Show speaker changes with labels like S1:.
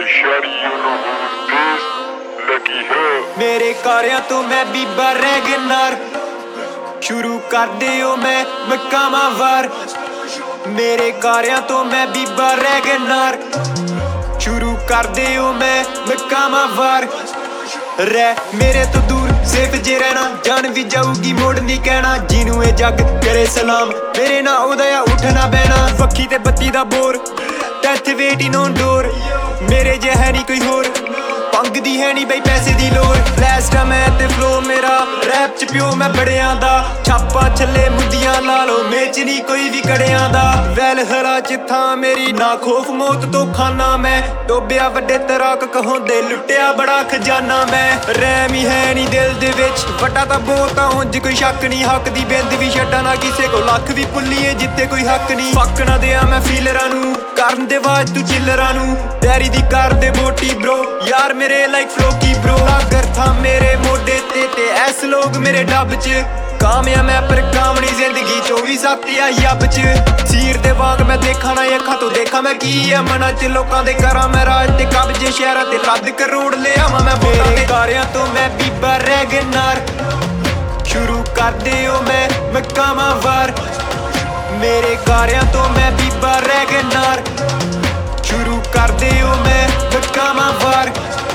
S1: मेरे कारियां तो मैं बीबा रैगनार शुरू कर दियो मैं मकामा वार। मेरे कारियां तो मैं बीबा रैगनार शुरू कर दियो मैं मकामा वार। रह मेरे तो दूर सेफ जे रहना, जान भी जाऊगी मोड़ नहीं कहना। जिनू ये जग करे सलाम, मेरे ना उदया उठना बहना। पक्खी ते बत्ती दा bore, death waiting on door. मेरे जे है नहीं कोई होर, पंग दी है नहीं बई पैसे दी लोर। ब्लास्ट आ मैं ते फ्लो मेरा, रैप च प्यो मैं बड़ियां दा। छापा छले मुद्दियां ला लो, मेच नहीं कोई भी कड़ियां दा। वैल हरा च थां मेरी, ना खौफ मौत तो खाना मैं। डोबिया वड्डे तराक कहोंदे, लुटिया बड़ा खजाना मैं। रैम ही है नहीं दिल दे विच, वड्डा तां बहुत आ उंज कोई शक नहीं। हक दी बिंद भी छड्डा ना किसे को, लख भी भुल्लीए जित्ते कोई हक नहीं। फक ना दिया मैं फीलरां नू, करन दे वाज तू चिल्लरां नू। डैरी दी कर दे मोटी ब्रो, यार मेरे लाइक फ्लो की ब्रो। अगर था मेरे मोडे ते ऐस लोग मेरे डब च। कामया मैं पर कामनी जिंदगी 24/7 आ यब च। सीर दे वांग मैं देखा ना अखां तो देखा मैं की है मना च। लोकां दे करां मैं राज ते कब्जे शहरां ते रद्द करोड़ ले आवां मैं। मेरे कारियां तो मैं बीबा रैगनार शुरू कर दियो मैं मकामा वार। मेरे कारियां तो मैं बीबा रैगनार शुरू कर दियो मैं मकामा वार।